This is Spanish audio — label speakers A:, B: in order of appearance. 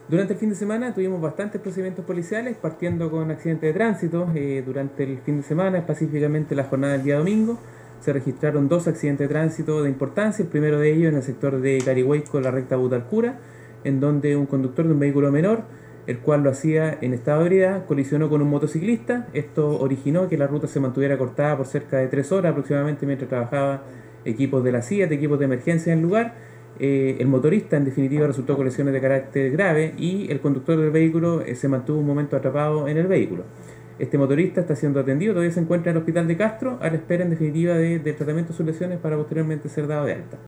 A: Durante el fin de semana tuvimos bastantes procedimientos policiales, partiendo con accidentes de tránsito. Durante el fin de semana, específicamente la jornada del día domingo, se registraron dos accidentes de tránsito de importancia. El primero de ellos en el sector de Carihuayco, la recta Butalcura, en donde un conductor de un vehículo menor, el cual lo hacía en estado de ebriedad, colisionó con un motociclista. Esto originó que la ruta se mantuviera cortada por cerca de 3 horas aproximadamente mientras trabajaba equipos de la CIA, equipos de emergencia en el lugar. El motorista en definitiva resultó con lesiones de carácter grave y el conductor del vehículo se mantuvo un momento atrapado en el vehículo. Este motorista está siendo atendido, todavía se encuentra en el hospital de Castro a la espera en definitiva de tratamiento de sus lesiones para posteriormente ser dado de alta.